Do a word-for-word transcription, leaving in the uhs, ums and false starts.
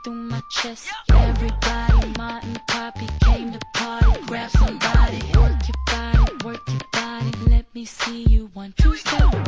through my chest. Everybody, Martin, Poppy came to party. Grab somebody, work your body, work your body. Let me see you one, two, step.